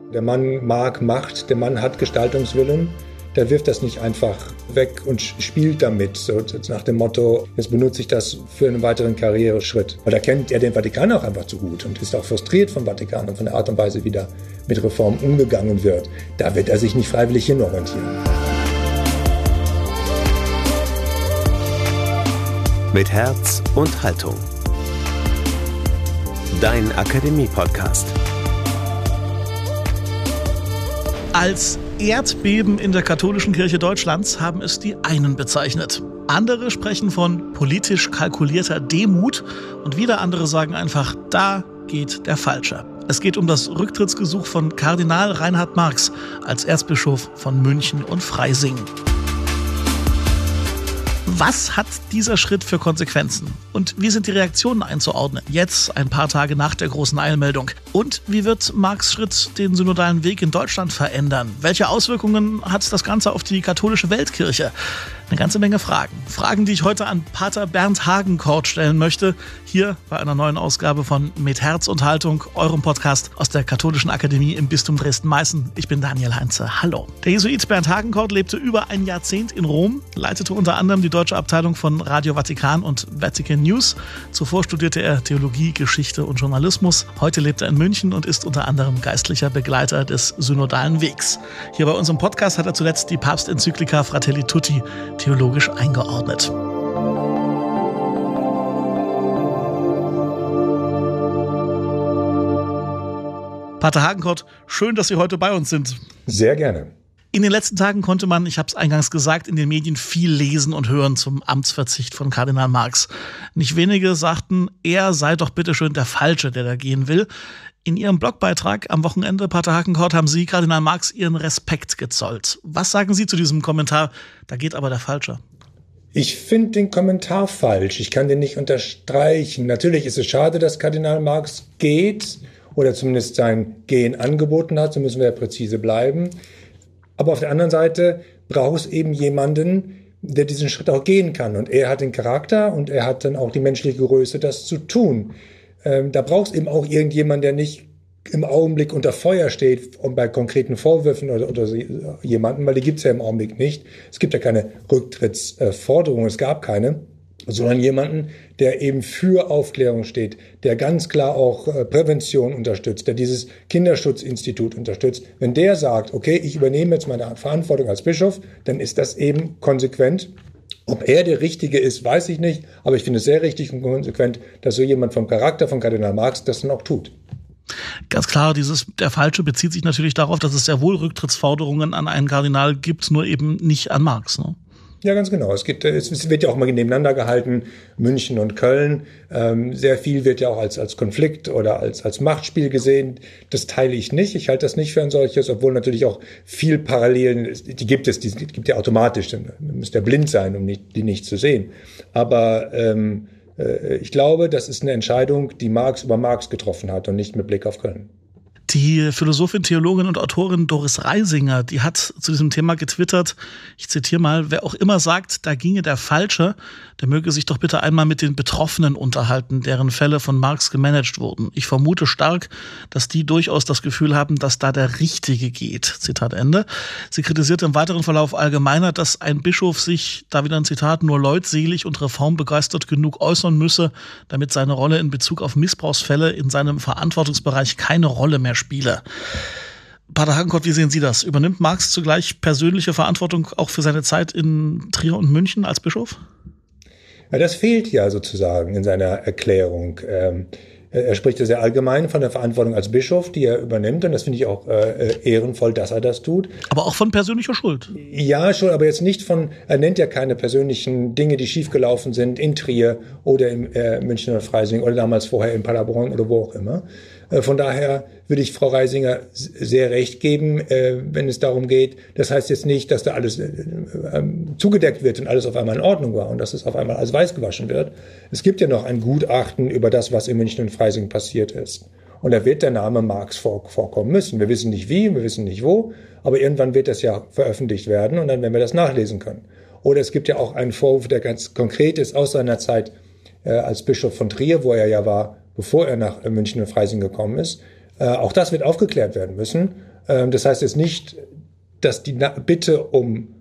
Der Mann mag Macht, der Mann hat Gestaltungswillen. Der wirft das nicht einfach weg und spielt damit, so nach dem Motto, jetzt benutze ich das für einen weiteren Karriereschritt. Weil da kennt er den Vatikan auch einfach zu gut und ist auch frustriert vom Vatikan und von der Art und Weise, wie da mit Reformen umgegangen wird. Da wird er sich nicht freiwillig hinorientieren. Mit Herz und Haltung. Dein Akademie-Podcast. Als Erdbeben in der katholischen Kirche Deutschlands haben es die einen bezeichnet. Andere sprechen von politisch kalkulierter Demut und wieder andere sagen einfach, da geht der Falsche. Es geht um das Rücktrittsgesuch von Kardinal Reinhard Marx als Erzbischof von München und Freising. Was hat dieser Schritt für Konsequenzen? Und wie sind die Reaktionen einzuordnen? Jetzt, ein paar Tage nach der großen Eilmeldung. Und wie wird Marx' Schritt den synodalen Weg in Deutschland verändern? Welche Auswirkungen hat das Ganze auf die katholische Weltkirche? Eine ganze Menge Fragen. Fragen, die ich heute an Pater Bernd Hagenkort stellen möchte. Hier bei einer neuen Ausgabe von Mit Herz und Haltung, eurem Podcast aus der Katholischen Akademie im Bistum Dresden-Meißen. Ich bin Daniel Heinze. Hallo. Der Jesuit Bernd Hagenkort lebte über ein Jahrzehnt in Rom, leitete unter anderem die deutsche Abteilung von Radio Vatikan und Vatican News. Zuvor studierte er Theologie, Geschichte und Journalismus. Heute lebt er in München und ist unter anderem geistlicher Begleiter des synodalen Wegs. Hier bei unserem Podcast hat er zuletzt die Papstenzyklika Fratelli Tutti theologisch eingeordnet. Pater Hagenkort, schön, dass Sie heute bei uns sind. Sehr gerne. In den letzten Tagen konnte man, ich habe es eingangs gesagt, in den Medien viel lesen und hören zum Amtsverzicht von Kardinal Marx. Nicht wenige sagten, er sei doch bitteschön der Falsche, der da gehen will. In Ihrem Blogbeitrag am Wochenende, Pater Hagenkort, haben Sie Kardinal Marx Ihren Respekt gezollt. Was sagen Sie zu diesem Kommentar? Da geht aber der Falsche. Ich finde den Kommentar falsch. Ich kann den nicht unterstreichen. Natürlich ist es schade, dass Kardinal Marx geht oder zumindest sein Gehen angeboten hat. So müssen wir ja präzise bleiben. Aber auf der anderen Seite braucht es eben jemanden, der diesen Schritt auch gehen kann. Und er hat den Charakter und er hat dann auch die menschliche Größe, das zu tun. Da braucht es eben auch irgendjemanden, der nicht im Augenblick unter Feuer steht und bei konkreten Vorwürfen oder jemanden, weil die gibt es ja im Augenblick nicht. Es gibt ja keine Rücktrittsforderung, es gab keine, sondern jemanden, der eben für Aufklärung steht, der ganz klar auch Prävention unterstützt, der dieses Kinderschutzinstitut unterstützt. Wenn der sagt, okay, ich übernehme jetzt meine Verantwortung als Bischof, dann ist das eben konsequent. Ob er der Richtige ist, weiß ich nicht, aber ich finde es sehr richtig und konsequent, dass so jemand vom Charakter von Kardinal Marx das dann auch tut. Ganz klar, der Falsche bezieht sich natürlich darauf, dass es sehr wohl Rücktrittsforderungen an einen Kardinal gibt, nur eben nicht an Marx, ne? Ja, ganz genau. Es wird ja auch mal nebeneinander gehalten, München und Köln. Sehr viel wird ja auch als Konflikt oder als Machtspiel gesehen. Das teile ich nicht. Ich halte das nicht für ein solches, obwohl natürlich auch viel Parallelen, die gibt ja automatisch. Dann müsst ihr blind sein, um die nicht zu sehen. Aber ich glaube, das ist eine Entscheidung, die Marx über Marx getroffen hat und nicht mit Blick auf Köln. Die Philosophin, Theologin und Autorin Doris Reisinger, die hat zu diesem Thema getwittert, ich zitiere mal, wer auch immer sagt, da ginge der Falsche, der möge sich doch bitte einmal mit den Betroffenen unterhalten, deren Fälle von Marx gemanagt wurden. Ich vermute stark, dass die durchaus das Gefühl haben, dass da der Richtige geht. Zitat Ende. Sie kritisierte im weiteren Verlauf allgemeiner, dass ein Bischof sich, da wieder ein Zitat, nur leutselig und reformbegeistert genug äußern müsse, damit seine Rolle in Bezug auf Missbrauchsfälle in seinem Verantwortungsbereich keine Rolle mehr spiele. Pater Hagenkort, wie sehen Sie das? Übernimmt Marx zugleich persönliche Verantwortung auch für seine Zeit in Trier und München als Bischof? Ja, das fehlt ja sozusagen in seiner Erklärung. Er spricht ja sehr allgemein von der Verantwortung als Bischof, die er übernimmt. Und das finde ich auch ehrenvoll, dass er das tut. Aber auch von persönlicher Schuld. Ja, schon, aber jetzt nicht er nennt ja keine persönlichen Dinge, die schiefgelaufen sind in Trier oder im München oder Freising oder damals vorher in Paderborn oder wo auch immer. Von daher würde ich Frau Reisinger sehr recht geben, wenn es darum geht. Das heißt jetzt nicht, dass da alles zugedeckt wird und alles auf einmal in Ordnung war und dass es auf einmal als weiß gewaschen wird. Es gibt ja noch ein Gutachten über das, was in München und Freising passiert ist. Und da wird der Name Marx vorkommen müssen. Wir wissen nicht wie, wir wissen nicht wo, aber irgendwann wird das ja veröffentlicht werden und dann werden wir das nachlesen können. Oder es gibt ja auch einen Vorwurf, der ganz konkret ist aus seiner Zeit als Bischof von Trier, wo er ja war, bevor er nach München und Freising gekommen ist, Auch das wird aufgeklärt werden müssen. Das heißt jetzt nicht, dass die Bitte um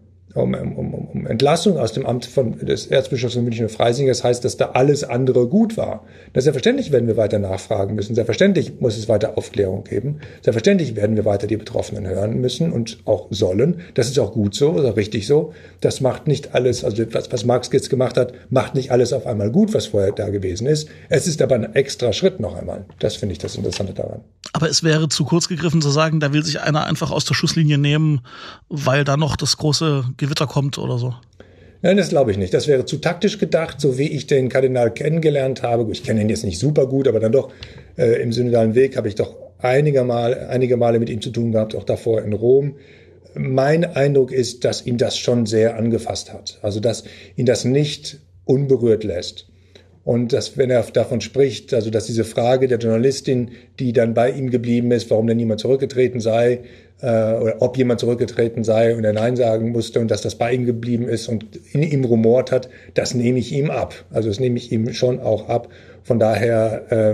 Entlassung aus dem Amt des Erzbischofs von München und Freising, das heißt, dass da alles andere gut war. Selbstverständlich werden wir weiter nachfragen müssen. Selbstverständlich muss es weiter Aufklärung geben. Selbstverständlich werden wir weiter die Betroffenen hören müssen und auch sollen. Das ist auch gut so, ist auch richtig so. Das macht nicht alles, also was Marx jetzt gemacht hat, macht nicht alles auf einmal gut, was vorher da gewesen ist. Es ist aber ein extra Schritt noch einmal. Das finde ich das Interessante daran. Aber es wäre zu kurz gegriffen zu sagen, da will sich einer einfach aus der Schusslinie nehmen, weil da noch das große Gewitter kommt oder so. Nein, das glaube ich nicht. Das wäre zu taktisch gedacht, so wie ich den Kardinal kennengelernt habe. Ich kenne ihn jetzt nicht super gut, aber dann doch im synodalen Weg habe ich doch einige Male mit ihm zu tun gehabt, auch davor in Rom. Mein Eindruck ist, dass ihn das schon sehr angefasst hat. Also, dass ihn das nicht unberührt lässt. Und dass, wenn er davon spricht, also dass diese Frage der Journalistin, die dann bei ihm geblieben ist, warum denn niemand zurückgetreten sei, oder ob jemand zurückgetreten sei und er Nein sagen musste und dass das bei ihm geblieben ist und in ihm rumort hat, das nehme ich ihm ab. Also das nehme ich ihm schon auch ab. Von daher,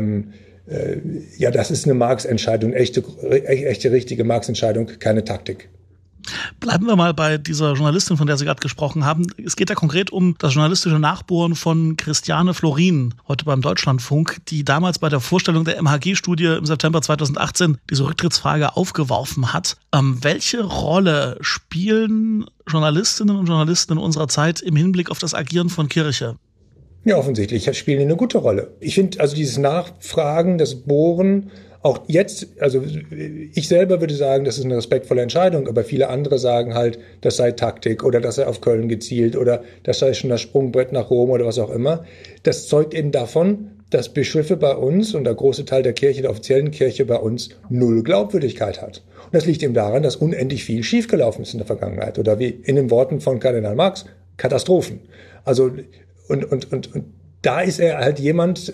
ja, das ist eine Marx-Entscheidung, echte, richtige Marx-Entscheidung, keine Taktik. Bleiben wir mal bei dieser Journalistin, von der Sie gerade gesprochen haben. Es geht ja konkret um das journalistische Nachbohren von Christiane Florin, heute beim Deutschlandfunk, die damals bei der Vorstellung der MHG-Studie im September 2018 diese Rücktrittsfrage aufgeworfen hat. Welche Rolle spielen Journalistinnen und Journalisten in unserer Zeit im Hinblick auf das Agieren von Kirche? Ja, offensichtlich spielen die eine gute Rolle. Ich finde also dieses Nachfragen, das Bohren, auch jetzt, also ich selber würde sagen, das ist eine respektvolle Entscheidung, aber viele andere sagen halt, das sei Taktik oder das sei auf Köln gezielt oder das sei schon das Sprungbrett nach Rom oder was auch immer. Das zeugt eben davon, dass Bischöfe bei uns und der große Teil der Kirche, der offiziellen Kirche bei uns, null Glaubwürdigkeit hat. Und das liegt eben daran, dass unendlich viel schiefgelaufen ist in der Vergangenheit. Oder wie in den Worten von Kardinal Marx, Katastrophen. Also und da ist er halt jemand,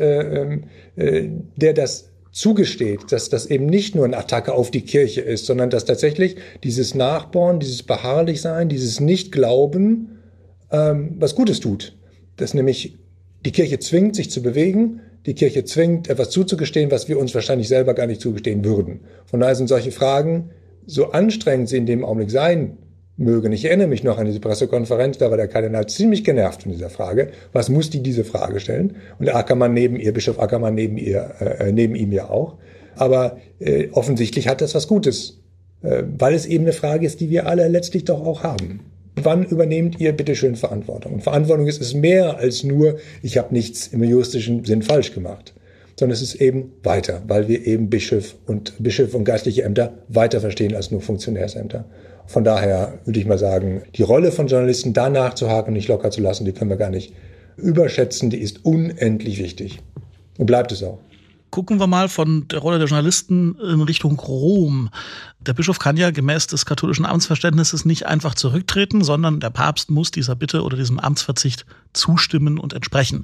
der das zugesteht, dass das eben nicht nur eine Attacke auf die Kirche ist, sondern dass tatsächlich dieses Nachbohren, dieses Beharrlichsein, dieses Nicht-Glauben was Gutes tut. Dass nämlich die Kirche zwingt, sich zu bewegen, die Kirche zwingt, etwas zuzugestehen, was wir uns wahrscheinlich selber gar nicht zugestehen würden. Von daher sind solche Fragen, so anstrengend sie in dem Augenblick sein mögen. Ich erinnere mich noch an diese Pressekonferenz, da war der Kardinal ziemlich genervt von dieser Frage. Was muss diese Frage stellen? Und der Ackermann neben ihr, Bischof Ackermann neben ihm ja auch. Aber offensichtlich hat das was Gutes, weil es eben eine Frage ist, die wir alle letztlich doch auch haben. Wann übernehmt ihr bitteschön Verantwortung? Und Verantwortung ist mehr als nur, ich habe nichts im juristischen Sinn falsch gemacht, sondern es ist eben weiter, weil wir eben Bischöfe und geistliche Ämter weiter verstehen als nur Funktionärsämter. Von daher würde ich mal sagen, die Rolle von Journalisten da nachzuhaken und nicht locker zu lassen, die können wir gar nicht überschätzen. Die ist unendlich wichtig. Und bleibt es auch. Gucken wir mal von der Rolle der Journalisten in Richtung Rom. Der Bischof kann ja gemäß des katholischen Amtsverständnisses nicht einfach zurücktreten, sondern der Papst muss dieser Bitte oder diesem Amtsverzicht zustimmen und entsprechen.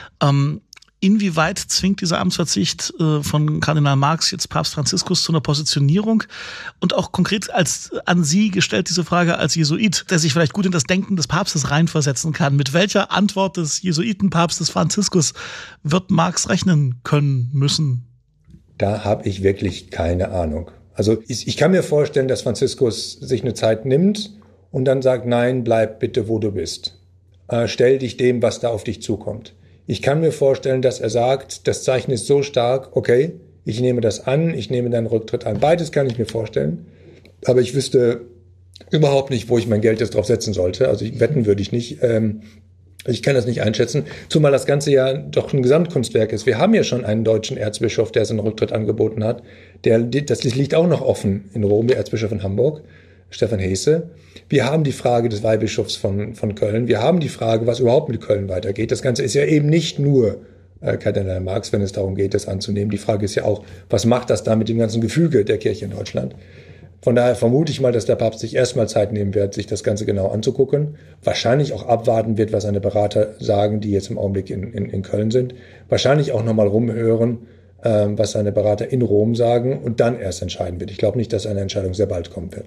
Inwieweit zwingt dieser Amtsverzicht von Kardinal Marx jetzt Papst Franziskus zu einer Positionierung? Und auch konkret an Sie gestellt diese Frage als Jesuit, der sich vielleicht gut in das Denken des Papstes reinversetzen kann. Mit welcher Antwort des Jesuitenpapstes Franziskus wird Marx rechnen können müssen? Da habe ich wirklich keine Ahnung. Also ich kann mir vorstellen, dass Franziskus sich eine Zeit nimmt und dann sagt, nein, bleib bitte, wo du bist. Stell dich dem, was da auf dich zukommt. Ich kann mir vorstellen, dass er sagt, das Zeichen ist so stark, okay, ich nehme das an, ich nehme deinen Rücktritt an. Beides kann ich mir vorstellen, aber ich wüsste überhaupt nicht, wo ich mein Geld jetzt drauf setzen sollte. Also wetten würde ich nicht. Ich kann das nicht einschätzen, zumal das Ganze ja doch ein Gesamtkunstwerk ist. Wir haben ja schon einen deutschen Erzbischof, der seinen Rücktritt angeboten hat. Das liegt auch noch offen in Rom, der Erzbischof in Hamburg, Stefan Hesse. Wir haben die Frage des Weihbischofs von Köln. Wir haben die Frage, was überhaupt mit Köln weitergeht. Das Ganze ist ja eben nicht nur Kardinal Marx, wenn es darum geht, das anzunehmen. Die Frage ist ja auch, was macht das da mit dem ganzen Gefüge der Kirche in Deutschland? Von daher vermute ich mal, dass der Papst sich erstmal Zeit nehmen wird, sich das Ganze genau anzugucken. Wahrscheinlich auch abwarten wird, was seine Berater sagen, die jetzt im Augenblick in Köln sind. Wahrscheinlich auch nochmal rumhören, was seine Berater in Rom sagen und dann erst entscheiden wird. Ich glaube nicht, dass eine Entscheidung sehr bald kommen wird.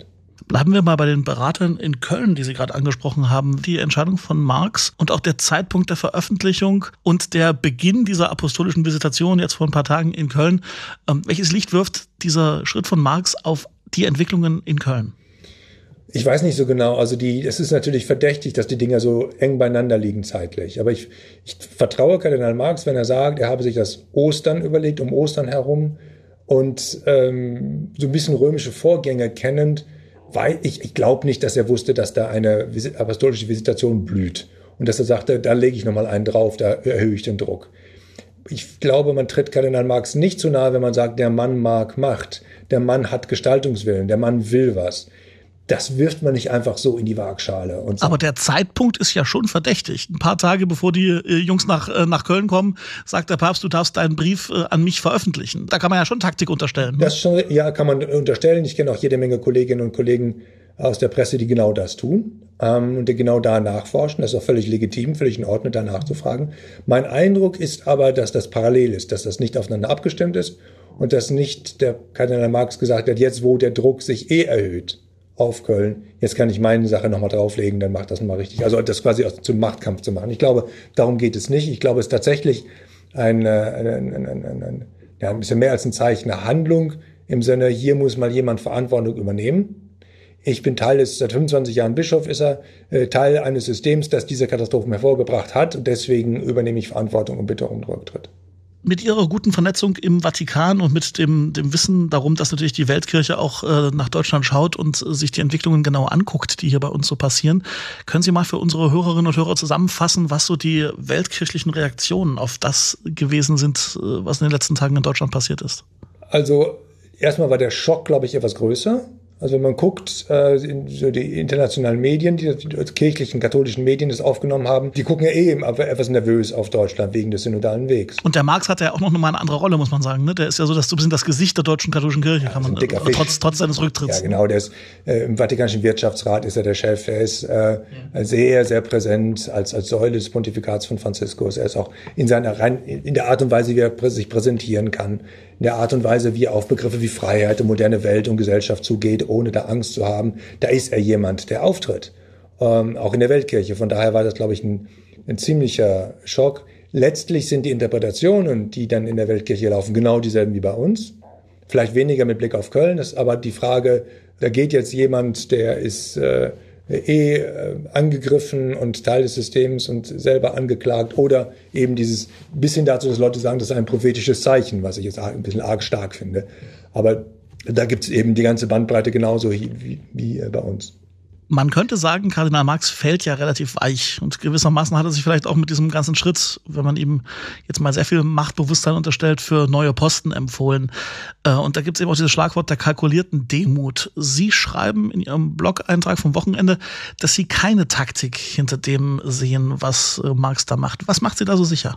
Bleiben wir mal bei den Beratern in Köln, die Sie gerade angesprochen haben. Die Entscheidung von Marx und auch der Zeitpunkt der Veröffentlichung und der Beginn dieser apostolischen Visitation jetzt vor ein paar Tagen in Köln. Welches Licht wirft dieser Schritt von Marx auf die Entwicklungen in Köln? Ich weiß nicht so genau. Also es ist natürlich verdächtig, dass die Dinger so eng beieinander liegen zeitlich. Aber ich vertraue Kardinal Marx, wenn er sagt, er habe sich das Ostern überlegt, um Ostern herum und so ein bisschen römische Vorgänge kennend, weil ich glaube nicht, dass er wusste, dass da eine apostolische Visitation blüht. Und dass er sagte, da lege ich nochmal einen drauf, da erhöhe ich den Druck. Ich glaube, man tritt Kardinal Marx nicht zu nahe, wenn man sagt, der Mann mag Macht, der Mann hat Gestaltungswillen, der Mann will was. Das wirft man nicht einfach so in die Waagschale. Und aber der Zeitpunkt ist ja schon verdächtig. Ein paar Tage bevor die Jungs nach Köln kommen, sagt der Papst, du darfst deinen Brief an mich veröffentlichen. Da kann man ja schon Taktik unterstellen. Das schon, ja, kann man unterstellen. Ich kenne auch jede Menge Kolleginnen und Kollegen aus der Presse, die genau das tun und die genau da nachforschen. Das ist auch völlig legitim, völlig in Ordnung, da nachzufragen. Mein Eindruck ist aber, dass das parallel ist, dass das nicht aufeinander abgestimmt ist und dass nicht der Kardinal Marx gesagt hat, jetzt wo der Druck sich erhöht auf Köln, jetzt kann ich meine Sache nochmal drauflegen, dann macht das nochmal richtig. Also das quasi zum Machtkampf zu machen. Ich glaube, darum geht es nicht. Ich glaube, es ist tatsächlich ein bisschen mehr als ein Zeichen, eine Handlung im Sinne, hier muss mal jemand Verantwortung übernehmen. Ich bin seit 25 Jahren Bischof ist er, Teil eines Systems, das diese Katastrophen hervorgebracht hat und deswegen übernehme ich Verantwortung und bitte um Rücktritt. Mit Ihrer guten Vernetzung im Vatikan und mit dem Wissen darum, dass natürlich die Weltkirche auch nach Deutschland schaut und sich die Entwicklungen genau anguckt, die hier bei uns so passieren, können Sie mal für unsere Hörerinnen und Hörer zusammenfassen, was so die weltkirchlichen Reaktionen auf das gewesen sind, was in den letzten Tagen in Deutschland passiert ist? Also erstmal war der Schock, glaube ich, etwas größer. Also wenn man guckt, so die internationalen Medien, die kirchlichen, katholischen Medien das aufgenommen haben, die gucken ja etwas nervös auf Deutschland wegen des synodalen Wegs. Und der Marx hat ja auch noch mal eine andere Rolle, muss man sagen. Ne? Der ist ja so ein bisschen das Gesicht der deutschen katholischen Kirche, kann man trotz seines Rücktritts. Ja, genau. Der ist im Vatikanischen Wirtschaftsrat ist er der Chef. Er ist sehr, sehr präsent als Säule des Pontifikats von Franziskus. Er ist auch in der Art und Weise, wie er sich präsentieren kann, in der Art und Weise, wie er auf Begriffe wie Freiheit und moderne Welt und Gesellschaft zugeht, ohne da Angst zu haben. Da ist er jemand, der auftritt. Auch in der Weltkirche. Von daher war das, glaube ich, ein ziemlicher Schock. Letztlich sind die Interpretationen, die dann in der Weltkirche laufen, genau dieselben wie bei uns. Vielleicht weniger mit Blick auf Köln. Das ist aber die Frage, da geht jetzt jemand, der ist angegriffen und Teil des Systems und selber angeklagt oder eben dieses bis hin dazu, dass Leute sagen, das ist ein prophetisches Zeichen, was ich jetzt ein bisschen arg stark finde. Aber da gibt es eben die ganze Bandbreite genauso wie bei uns. Man könnte sagen, Kardinal Marx fällt ja relativ weich und gewissermaßen hat er sich vielleicht auch mit diesem ganzen Schritt, wenn man ihm jetzt mal sehr viel Machtbewusstsein unterstellt, für neue Posten empfohlen. Und da gibt es eben auch dieses Schlagwort der kalkulierten Demut. Sie schreiben in Ihrem Blog-Eintrag vom Wochenende, dass Sie keine Taktik hinter dem sehen, was Marx da macht. Was macht Sie da so sicher?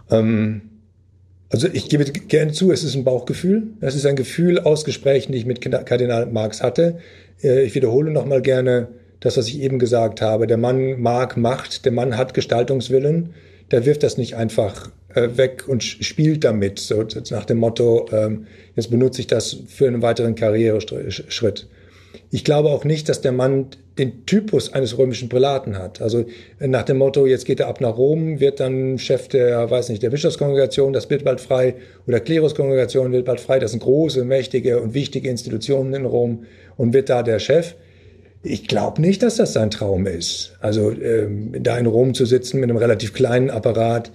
Also ich gebe gerne zu, es ist ein Bauchgefühl. Es ist ein Gefühl aus Gesprächen, die ich mit Kardinal Marx hatte. Ich wiederhole nochmal gerne das, was ich eben gesagt habe. Der Mann mag Macht, der Mann hat Gestaltungswillen. Der wirft das nicht einfach weg und spielt damit, so nach dem Motto, jetzt benutze ich das für einen weiteren Karriereschritt. Ich glaube auch nicht, dass der Mann den Typus eines römischen Prälaten hat. Also nach dem Motto, jetzt geht er ab nach Rom, wird dann Chef der Bischofskongregation, das wird bald frei, oder Kleruskongregation wird bald frei. Das sind große, mächtige und wichtige Institutionen in Rom und wird da der Chef. Ich glaube nicht, dass das sein Traum ist. Also da in Rom zu sitzen mit einem relativ kleinen Apparat,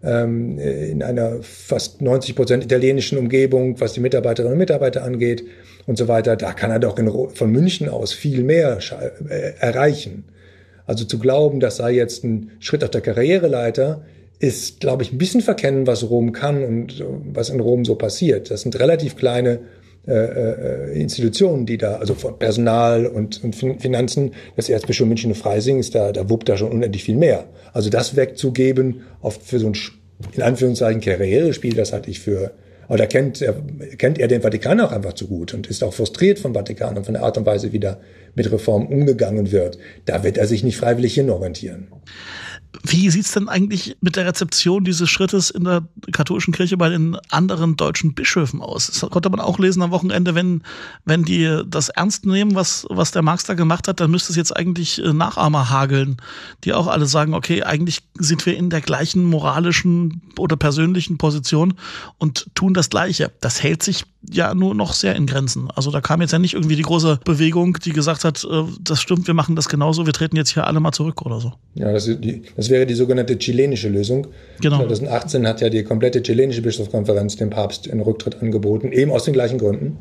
in einer fast 90% italienischen Umgebung, was die Mitarbeiterinnen und Mitarbeiter angeht und so weiter, da kann er doch von München aus viel mehr erreichen. Also zu glauben, das sei jetzt ein Schritt auf der Karriereleiter, ist, glaube ich, ein bisschen verkennen, was Rom kann und was in Rom so passiert. Das sind relativ kleine Institutionen, die da, also von Personal und Finanzen, das Erzbistum München und Freising ist da wuppt da schon unendlich viel mehr. Also das wegzugeben, oft für so ein, in Anführungszeichen, Karrierespiel, das halte ich für, aber da kennt er den Vatikan auch einfach zu gut und ist auch frustriert vom Vatikan und von der Art und Weise, wie da mit Reformen umgegangen wird. Da wird er sich nicht freiwillig hin orientieren. Wie sieht's denn eigentlich mit der Rezeption dieses Schrittes in der katholischen Kirche bei den anderen deutschen Bischöfen aus? Das konnte man auch lesen am Wochenende, wenn die das ernst nehmen, was der Marx da gemacht hat, dann müsste es jetzt eigentlich Nachahmer hageln, die auch alle sagen, okay, eigentlich sind wir in der gleichen moralischen oder persönlichen Position und tun das Gleiche. Das hält sich ja nur noch sehr in Grenzen. Also da kam jetzt ja nicht irgendwie die große Bewegung, die gesagt hat, das stimmt, wir machen das genauso, wir treten jetzt hier alle mal zurück oder so. Ja, das wäre die sogenannte chilenische Lösung. Genau. 2018 hat ja die komplette chilenische Bischofskonferenz dem Papst einen Rücktritt angeboten, eben aus den gleichen Gründen.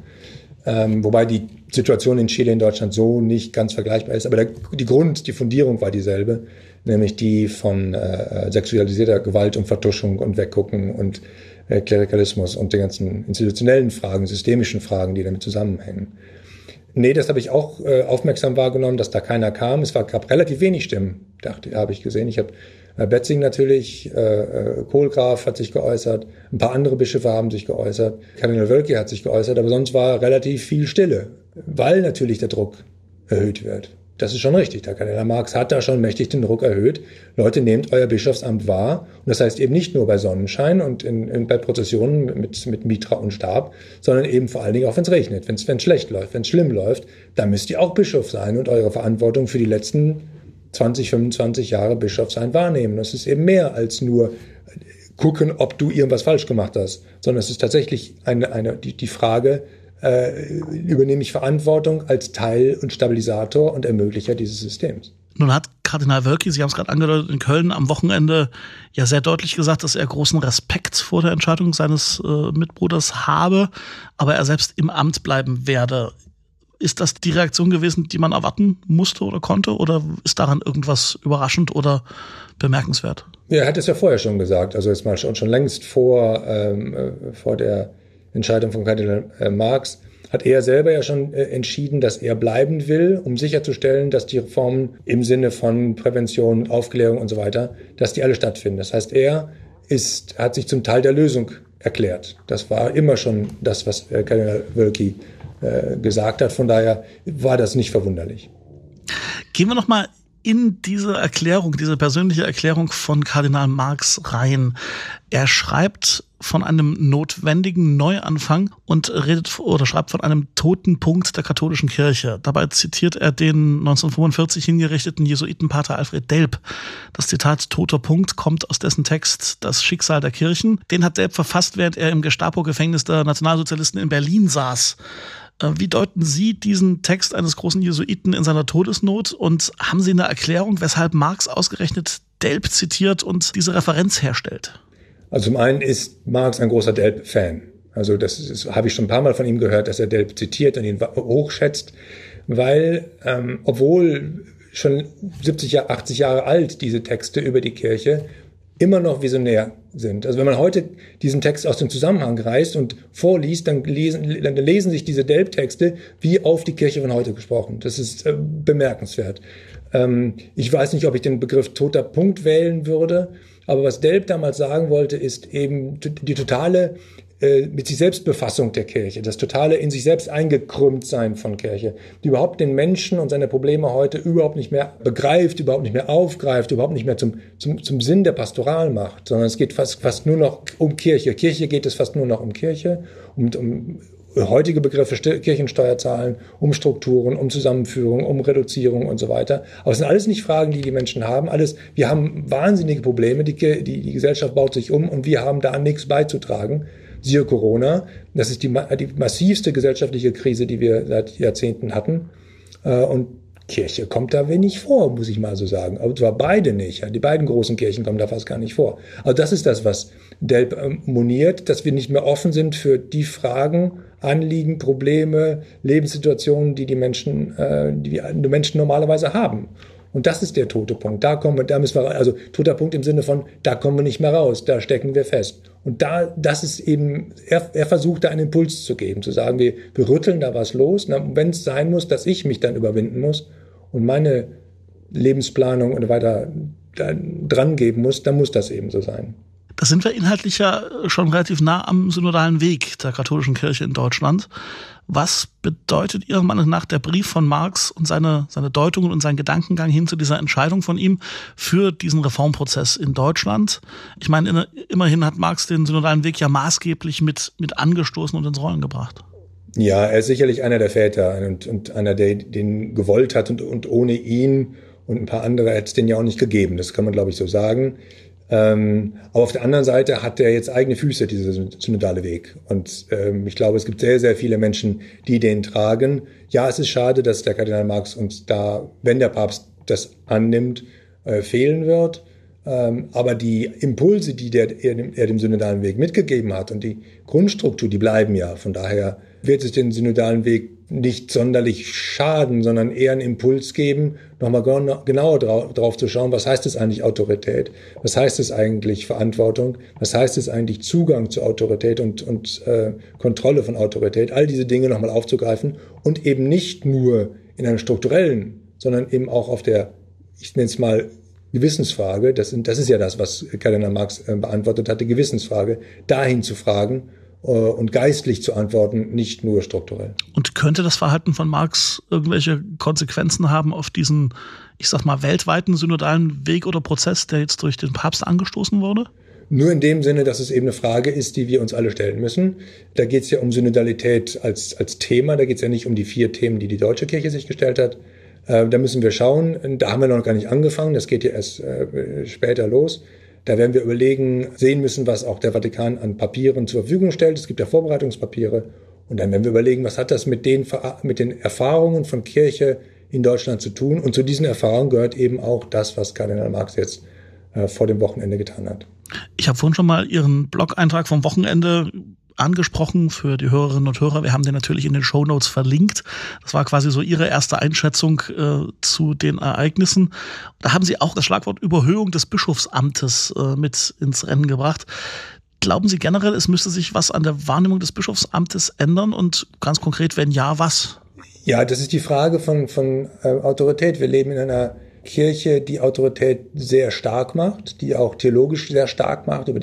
Wobei die Situation in Chile in Deutschland so nicht ganz vergleichbar ist. Aber die Fundierung war dieselbe, nämlich die von sexualisierter Gewalt und Vertuschung und Weggucken und Klerikalismus und den ganzen institutionellen Fragen, systemischen Fragen, die damit zusammenhängen. Nee, das habe ich auch aufmerksam wahrgenommen, dass da keiner kam. Gab relativ wenig Stimmen, habe ich gesehen. Ich habe Betzing natürlich, Kohlgraf hat sich geäußert, ein paar andere Bischöfe haben sich geäußert, Kardinal Wölki hat sich geäußert, aber sonst war relativ viel Stille, weil natürlich der Druck erhöht wird. Das ist schon richtig. Der Kardinal Marx hat da schon mächtig den Druck erhöht. Leute, nehmt euer Bischofsamt wahr. Und das heißt eben nicht nur bei Sonnenschein und bei Prozessionen mit Mitra und Stab, sondern eben vor allen Dingen auch, wenn es regnet, wenn es schlecht läuft, wenn es schlimm läuft. Da müsst ihr auch Bischof sein und eure Verantwortung für die letzten 20, 25 Jahre Bischof sein wahrnehmen. Das ist eben mehr als nur gucken, ob du irgendwas falsch gemacht hast, sondern es ist tatsächlich die Frage, übernehme ich Verantwortung als Teil und Stabilisator und Ermöglicher dieses Systems. Nun hat Kardinal Wölki, Sie haben es gerade angedeutet, in Köln am Wochenende ja sehr deutlich gesagt, dass er großen Respekt vor der Entscheidung seines Mitbruders habe, aber er selbst im Amt bleiben werde. Ist das die Reaktion gewesen, die man erwarten musste oder konnte, oder ist daran irgendwas überraschend oder bemerkenswert? Ja, er hat es ja vorher schon gesagt, also jetzt mal schon längst vor der Entscheidung von Kardinal Marx, hat er selber ja schon entschieden, dass er bleiben will, um sicherzustellen, dass die Reformen im Sinne von Prävention, Aufklärung und so weiter, dass die alle stattfinden. Das heißt, er hat sich zum Teil der Lösung erklärt. Das war immer schon das, was Kardinal Wölki gesagt hat. Von daher war das nicht verwunderlich. Gehen wir noch mal in diese Erklärung, diese persönliche Erklärung von Kardinal Marx rein. Er schreibt von einem notwendigen Neuanfang und schreibt von einem toten Punkt der katholischen Kirche. Dabei zitiert er den 1945 hingerichteten Jesuitenpater Alfred Delp. Das Zitat "toter Punkt" kommt aus dessen Text "Das Schicksal der Kirchen". Den hat Delp verfasst, während er im Gestapo-Gefängnis der Nationalsozialisten in Berlin saß. Wie deuten Sie diesen Text eines großen Jesuiten in seiner Todesnot und haben Sie eine Erklärung, weshalb Marx ausgerechnet Delp zitiert und diese Referenz herstellt? Also zum einen ist Marx ein großer Delp-Fan. Also habe ich schon ein paar Mal von ihm gehört, dass er Delp zitiert und ihn hochschätzt, weil obwohl schon 70, 80 Jahre alt diese Texte über die Kirche immer noch visionär sind. Also wenn man heute diesen Text aus dem Zusammenhang reißt und vorliest, dann lesen sich diese Delp-Texte wie auf die Kirche von heute gesprochen. Das ist bemerkenswert. Ich weiß nicht, ob ich den Begriff toter Punkt wählen würde, aber was Delp damals sagen wollte, ist eben die totale mit sich selbst Befassung der Kirche, das totale in sich selbst eingekrümmt sein von Kirche, die überhaupt den Menschen und seine Probleme heute überhaupt nicht mehr begreift, überhaupt nicht mehr aufgreift, überhaupt nicht mehr zum Sinn der Pastoral macht, sondern es geht fast nur noch um Kirche. Kirche geht es fast nur noch um Kirche, um heutige Begriffe, Kirchensteuerzahlen, um Strukturen, um Zusammenführung, um Reduzierung und so weiter. Aber es sind alles nicht Fragen, die Menschen haben. Wir haben wahnsinnige Probleme, die Gesellschaft baut sich um und wir haben da nichts beizutragen. Siehe Corona, das ist die massivste gesellschaftliche Krise, die wir seit Jahrzehnten hatten. Und Kirche kommt da wenig vor, muss ich mal so sagen. Aber zwar beide nicht. Die beiden großen Kirchen kommen da fast gar nicht vor. Also das ist das, was Delp moniert, dass wir nicht mehr offen sind für die Fragen, Anliegen, Probleme, Lebenssituationen, die Menschen normalerweise haben. Und das ist der tote Punkt. Also toter Punkt im Sinne von, da kommen wir nicht mehr raus, da stecken wir fest. Und das ist eben, er versucht da einen Impuls zu geben, zu sagen, wir rütteln da was los. Wenn es sein muss, dass ich mich dann überwinden muss und meine Lebensplanung und weiter dran geben muss, dann muss das eben so sein. Da sind wir inhaltlich ja schon relativ nah am synodalen Weg der katholischen Kirche in Deutschland, Was bedeutet Ihrer Meinung nach der Brief von Marx und seine Deutungen und sein Gedankengang hin zu dieser Entscheidung von ihm für diesen Reformprozess in Deutschland? Ich meine, immerhin hat Marx den synodalen Weg ja maßgeblich mit angestoßen und ins Rollen gebracht. Ja, er ist sicherlich einer der Väter und einer, der den gewollt hat und ohne ihn und ein paar andere hätte es den ja auch nicht gegeben. Das kann man, glaube ich, so sagen. Aber auf der anderen Seite hat er jetzt eigene Füße, dieser synodale Weg. Und ich glaube, es gibt sehr, sehr viele Menschen, die den tragen. Ja, es ist schade, dass der Kardinal Marx uns da, wenn der Papst das annimmt, fehlen wird. Aber die Impulse, die er dem synodalen Weg mitgegeben hat und die Grundstruktur, die bleiben ja. Von daher wird es den synodalen Weg nicht sonderlich schaden, sondern eher einen Impuls geben, nochmal genauer drauf zu schauen, was heißt es eigentlich Autorität, was heißt es eigentlich Verantwortung, was heißt es eigentlich Zugang zu Autorität und Kontrolle von Autorität, all diese Dinge nochmal aufzugreifen und eben nicht nur in einem strukturellen, sondern eben auch auf der, ich nenne es mal, Gewissensfrage, das ist ja das, was Kardinal Marx beantwortet hatte, Gewissensfrage, dahin zu fragen und geistlich zu antworten, nicht nur strukturell. Und könnte das Verhalten von Marx irgendwelche Konsequenzen haben auf diesen, ich sag mal, weltweiten synodalen Weg oder Prozess, der jetzt durch den Papst angestoßen wurde? Nur in dem Sinne, dass es eben eine Frage ist, die wir uns alle stellen müssen. Da geht es ja um Synodalität als Thema, da geht es ja nicht um die 4 Themen, die die deutsche Kirche sich gestellt hat. Da müssen wir schauen, da haben wir noch gar nicht angefangen, das geht ja erst später los. Da werden wir sehen müssen, was auch der Vatikan an Papieren zur Verfügung stellt. Es gibt ja Vorbereitungspapiere. Und dann werden wir überlegen, was hat das mit den Erfahrungen von Kirche in Deutschland zu tun. Und zu diesen Erfahrungen gehört eben auch das, was Kardinal Marx jetzt vor dem Wochenende getan hat. Ich habe vorhin schon mal Ihren Blog-Eintrag vom Wochenende angesprochen für die Hörerinnen und Hörer. Wir haben den natürlich in den Shownotes verlinkt. Das war quasi so Ihre erste Einschätzung zu den Ereignissen. Da haben Sie auch das Schlagwort Überhöhung des Bischofsamtes mit ins Rennen gebracht. Glauben Sie generell, es müsste sich was an der Wahrnehmung des Bischofsamtes ändern? Und ganz konkret, wenn ja, was? Ja, das ist die Frage von Autorität. Wir leben in einer Kirche, die Autorität sehr stark macht, die auch theologisch sehr stark macht, über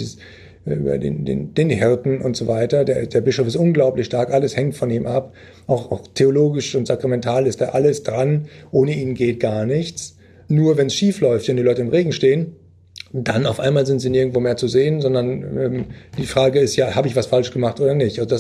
den Hirten und so weiter. Der Bischof ist unglaublich stark, alles hängt von ihm ab. Auch theologisch und sakramental ist da alles dran. Ohne ihn geht gar nichts. Nur wenn es schief läuft, wenn die Leute im Regen stehen, dann auf einmal sind sie nirgendwo mehr zu sehen, sondern die Frage ist ja, habe ich was falsch gemacht oder nicht? Also das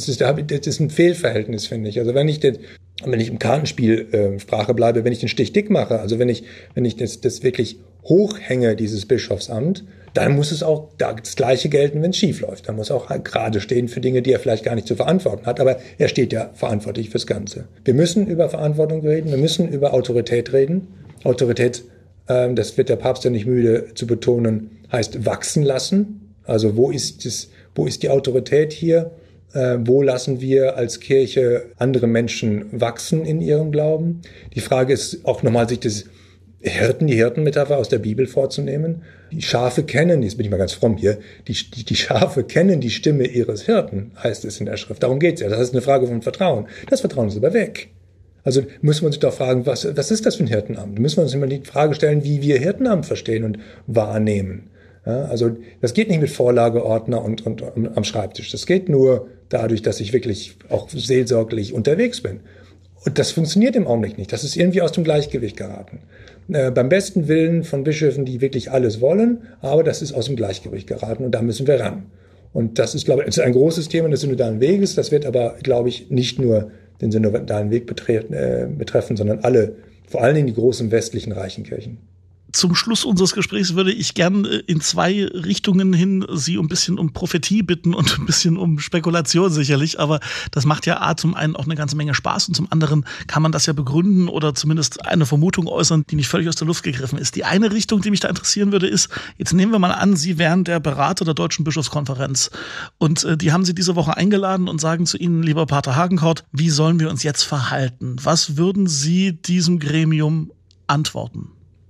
ist ein Fehlverhältnis, finde ich. Also wenn ich im Kartenspiel Sprache bleibe, wenn ich den Stich dick mache, also wenn ich das wirklich hochhänge, dieses Bischofsamt, dann muss es auch das Gleiche gelten, wenn es schief läuft. Dann muss er auch gerade stehen für Dinge, die er vielleicht gar nicht zu verantworten hat. Aber er steht ja verantwortlich fürs Ganze. Wir müssen über Verantwortung reden, wir müssen über Autorität reden. Autorität, das wird der Papst ja nicht müde zu betonen, heißt wachsen lassen. Also wo ist die Autorität hier? Wo lassen wir als Kirche andere Menschen wachsen in ihrem Glauben? Die Frage ist auch nochmal, sich die Hirtenmetapher aus der Bibel vorzunehmen. Die Schafe kennen, jetzt bin ich mal ganz fromm hier, die Schafe kennen die Stimme ihres Hirten, heißt es in der Schrift. Darum geht's ja. Das ist eine Frage von Vertrauen. Das Vertrauen ist aber weg. Also müssen wir uns doch fragen, was ist das für ein Hirtenamt? Müssen wir uns immer die Frage stellen, wie wir Hirtenamt verstehen und wahrnehmen. Ja, also das geht nicht mit Vorlageordner und am Schreibtisch. Das geht nur dadurch, dass ich wirklich auch seelsorglich unterwegs bin. Und das funktioniert im Augenblick nicht. Das ist irgendwie aus dem Gleichgewicht geraten. Beim besten Willen von Bischöfen, die wirklich alles wollen, aber das ist aus dem Gleichgewicht geraten und da müssen wir ran. Und das ist, glaube ich, ein großes Thema des synodalen Weges. Das wird aber, glaube ich, nicht nur den synodalen Weg betreffen, sondern alle, vor allen Dingen die großen westlichen reichen Kirchen. Zum Schluss unseres Gesprächs würde ich gern in 2 Richtungen hin Sie ein bisschen um Prophetie bitten und ein bisschen um Spekulation sicherlich, aber das macht ja zum einen auch eine ganze Menge Spaß und zum anderen kann man das ja begründen oder zumindest eine Vermutung äußern, die nicht völlig aus der Luft gegriffen ist. Die eine Richtung, die mich da interessieren würde, ist, jetzt nehmen wir mal an, Sie wären der Berater der Deutschen Bischofskonferenz und die haben Sie diese Woche eingeladen und sagen zu Ihnen, lieber Pater Hagenkort, wie sollen wir uns jetzt verhalten? Was würden Sie diesem Gremium antworten?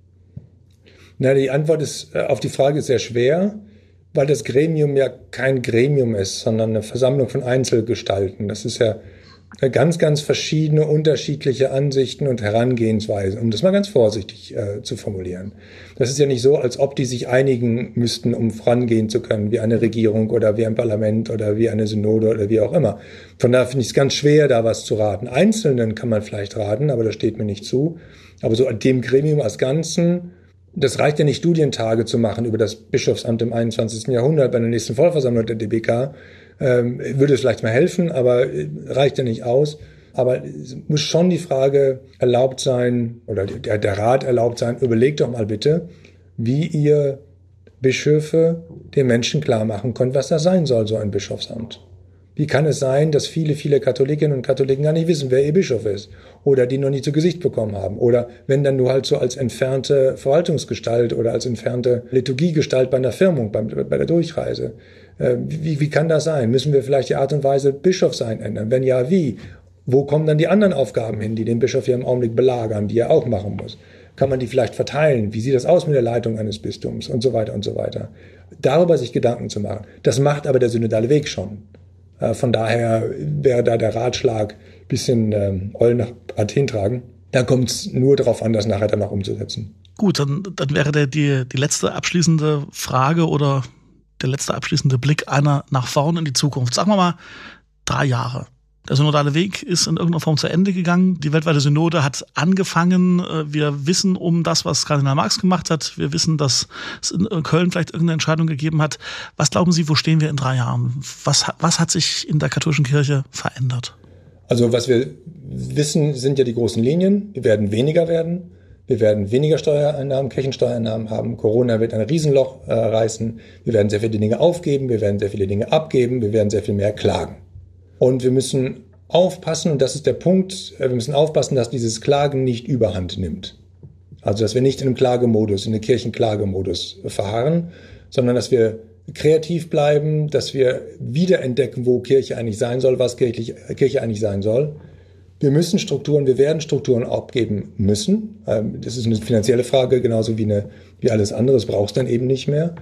Na, die Antwort auf die Frage ist sehr schwer, weil das Gremium ja kein Gremium ist, sondern eine Versammlung von Einzelgestalten. Das ist ja ganz, ganz verschiedene, unterschiedliche Ansichten und Herangehensweisen, um das mal ganz vorsichtig zu formulieren. Das ist ja nicht so, als ob die sich einigen müssten, um vorangehen zu können, wie eine Regierung oder wie ein Parlament oder wie eine Synode oder wie auch immer. Von daher finde ich es ganz schwer, da was zu raten. Einzelnen kann man vielleicht raten, aber das steht mir nicht zu. Aber so dem Gremium als Ganzen, das reicht ja nicht, Studientage zu machen über das Bischofsamt im 21. Jahrhundert bei der nächsten Vollversammlung der DBK. Würde es vielleicht mal helfen, aber reicht ja nicht aus. Aber es muss schon die Frage erlaubt sein, oder der Rat erlaubt sein, überlegt doch mal bitte, wie ihr Bischöfe den Menschen klar machen könnt, was das sein soll, so ein Bischofsamt. Wie kann es sein, dass viele, viele Katholikinnen und Katholiken gar nicht wissen, wer ihr Bischof ist? Oder die noch nie zu Gesicht bekommen haben? Oder wenn dann nur halt so als entfernte Verwaltungsgestalt oder als entfernte Liturgiegestalt bei einer Firmung, bei der Durchreise. Wie kann das sein? Müssen wir vielleicht die Art und Weise, Bischof sein, ändern? Wenn ja, wie? Wo kommen dann die anderen Aufgaben hin, die den Bischof hier im Augenblick belagern, die er auch machen muss? Kann man die vielleicht verteilen? Wie sieht das aus mit der Leitung eines Bistums? Und so weiter und so weiter. Darüber sich Gedanken zu machen. Das macht aber der synodale Weg schon. Von daher wäre da der Ratschlag, bisschen Eulen nach Athen tragen. Da kommt es nur darauf an, das nachher dann auch umzusetzen. Gut, dann wäre die letzte abschließende Frage oder der letzte abschließende Blick einer nach vorn in die Zukunft. Sagen wir mal 3 Jahre. Der synodale Weg ist in irgendeiner Form zu Ende gegangen. Die weltweite Synode hat angefangen. Wir wissen um das, was Kardinal Marx gemacht hat. Wir wissen, dass es in Köln vielleicht irgendeine Entscheidung gegeben hat. Was glauben Sie, wo stehen wir in 3 Jahren? Was hat sich in der katholischen Kirche verändert? Also was wir wissen, sind ja die großen Linien. Wir werden weniger werden. Wir werden weniger Steuereinnahmen, Kirchensteuereinnahmen haben. Corona wird ein Riesenloch reißen. Wir werden sehr viele Dinge aufgeben. Wir werden sehr viele Dinge abgeben. Wir werden sehr viel mehr klagen. Und wir müssen aufpassen, und das ist der Punkt, wir müssen aufpassen, dass dieses Klagen nicht überhand nimmt. Also, dass wir nicht in einem Klagemodus, in einem Kirchenklagemodus verharren, sondern dass wir kreativ bleiben, dass wir wiederentdecken, wo Kirche eigentlich sein soll, was Kirche eigentlich sein soll. Wir werden Strukturen abgeben müssen. Das ist eine finanzielle Frage, genauso wie alles andere. Das brauchst du dann eben nicht mehr.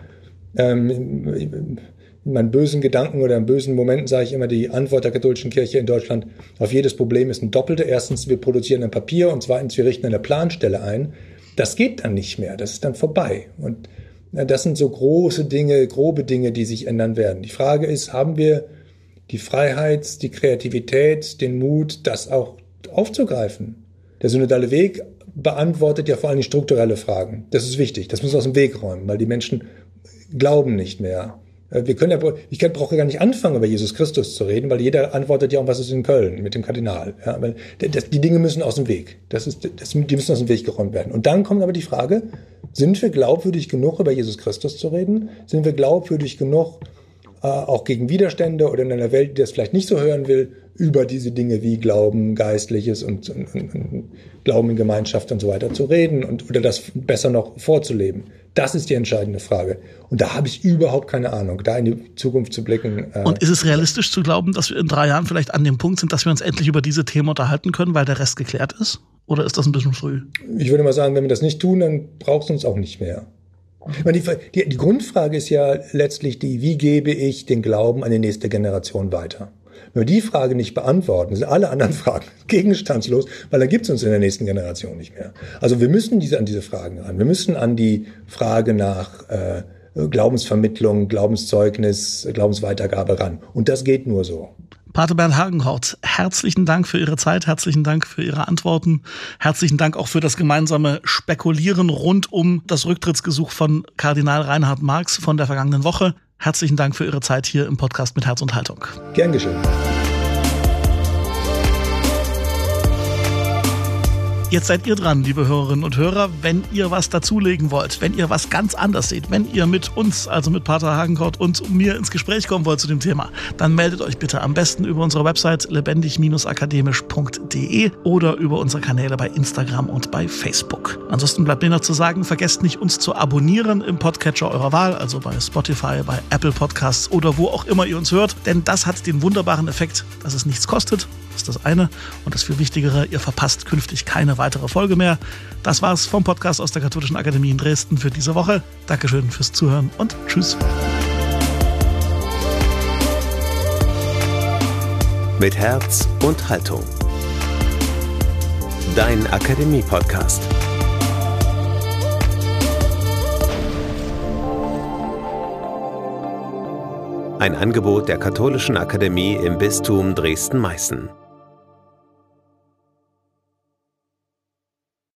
In meinen bösen Gedanken oder in bösen Momenten sage ich immer, die Antwort der katholischen Kirche in Deutschland auf jedes Problem ist eine doppelte. Erstens, wir produzieren ein Papier, und zweitens, wir richten eine Planstelle ein. Das geht dann nicht mehr, das ist dann vorbei. Und das sind so große Dinge, grobe Dinge, die sich ändern werden. Die Frage ist, haben wir die Freiheit, die Kreativität, den Mut, das auch aufzugreifen? Der synodale Weg beantwortet ja vor allem strukturelle Fragen. Das ist wichtig, das müssen wir aus dem Weg räumen, weil die Menschen glauben nicht mehr. Ich brauche gar nicht anfangen, über Jesus Christus zu reden, weil jeder antwortet ja auch, was ist in Köln mit dem Kardinal. Ja, weil die Dinge müssen aus dem Weg. Die müssen aus dem Weg geräumt werden. Und dann kommt aber die Frage, sind wir glaubwürdig genug, über Jesus Christus zu reden? Sind wir glaubwürdig genug, auch gegen Widerstände oder in einer Welt, die das vielleicht nicht so hören will, über diese Dinge wie Glauben, Geistliches und Glauben in Gemeinschaft und so weiter zu reden oder das besser noch vorzuleben? Das ist die entscheidende Frage. Und da habe ich überhaupt keine Ahnung, da in die Zukunft zu blicken. Und ist es realistisch zu glauben, dass wir in 3 Jahren vielleicht an dem Punkt sind, dass wir uns endlich über diese Themen unterhalten können, weil der Rest geklärt ist? Oder ist das ein bisschen früh? Ich würde mal sagen, wenn wir das nicht tun, dann braucht es uns auch nicht mehr. Die Grundfrage ist ja letztlich wie gebe ich den Glauben an die nächste Generation weiter? Wenn wir die Frage nicht beantworten, sind alle anderen Fragen gegenstandslos, weil dann gibt es uns in der nächsten Generation nicht mehr. Also wir müssen an diese Fragen ran. Wir müssen an die Frage nach Glaubensvermittlung, Glaubenszeugnis, Glaubensweitergabe ran. Und das geht nur so. Pater Bernd Hagenhort, herzlichen Dank für Ihre Zeit, herzlichen Dank für Ihre Antworten, herzlichen Dank auch für das gemeinsame Spekulieren rund um das Rücktrittsgesuch von Kardinal Reinhard Marx von der vergangenen Woche. Herzlichen Dank für Ihre Zeit hier im Podcast mit Herz und Haltung. Gern geschehen. Jetzt seid ihr dran, liebe Hörerinnen und Hörer, wenn ihr was dazulegen wollt, wenn ihr was ganz anders seht, wenn ihr mit uns, also mit Pater Hagenhort und mir ins Gespräch kommen wollt zu dem Thema, dann meldet euch bitte am besten über unsere Website lebendig-akademisch.de oder über unsere Kanäle bei Instagram und bei Facebook. Ansonsten bleibt mir noch zu sagen, vergesst nicht, uns zu abonnieren im Podcatcher eurer Wahl, also bei Spotify, bei Apple Podcasts oder wo auch immer ihr uns hört, denn das hat den wunderbaren Effekt, dass es nichts kostet. Das ist das eine. Und das viel Wichtigere, ihr verpasst künftig keine weitere Folge mehr. Das war's vom Podcast aus der Katholischen Akademie in Dresden für diese Woche. Dankeschön fürs Zuhören und tschüss. Mit Herz und Haltung. Dein Akademie-Podcast. Ein Angebot der Katholischen Akademie im Bistum Dresden-Meißen.